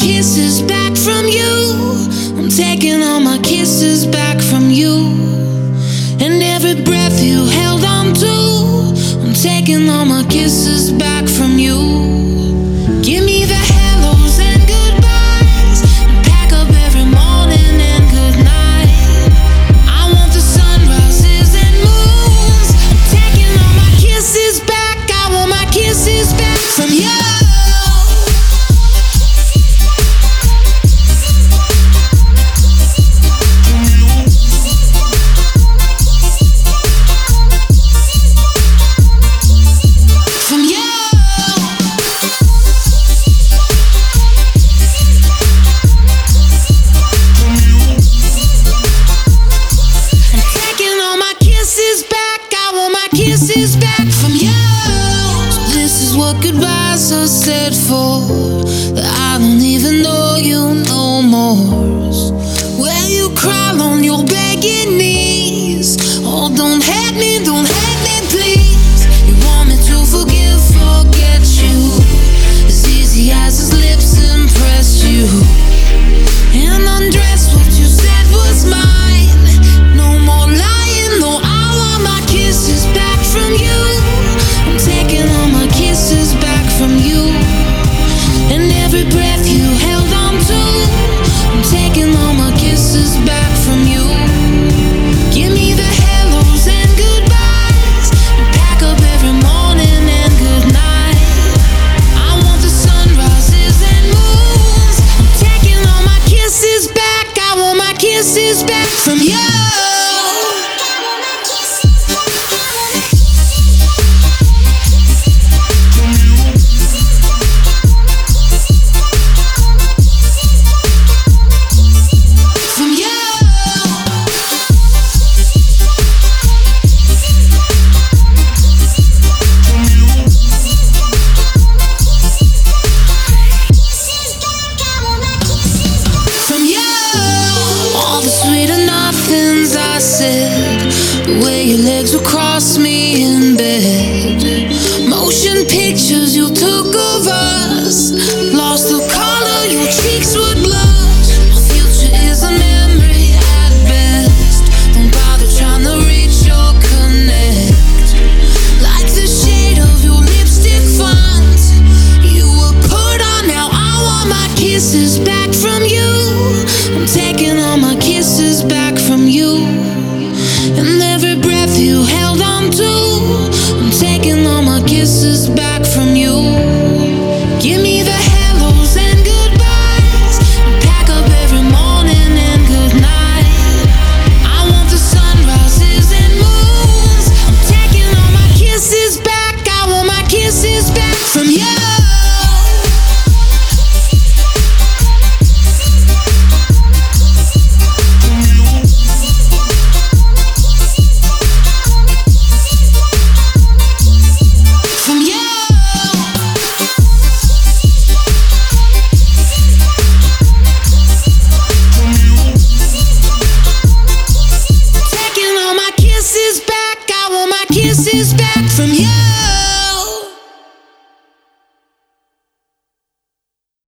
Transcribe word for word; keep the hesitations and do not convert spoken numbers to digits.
kisses back from you. I'm taking all my kisses back from you. And every breath you held on to, I'm taking all my kisses back from you. Give me the hellos and goodbyes, and pack up every morning and good night. I want the sunrises and moons. I'm taking all my kisses back. I want my kisses back from you. Kisses back from you. So this is what goodbyes are said for, that I don't even know you no more. So where you crawl on your begging knees, oh don't hate me, don't hate me please. You want me to forgive, forget you, as easy as his lips impressed you, and undress what you said was mine. No more lying, no, I want my kisses back from you. I'm taking all my kisses back from you. And every breath you held on to, I'm taking all my kisses back from you. Give me the hellos and goodbyes, and pack up every morning and good night. I want the sunrises and moons. I'm taking all my kisses back. I want my kisses back from you. The way your legs would cross me in bed,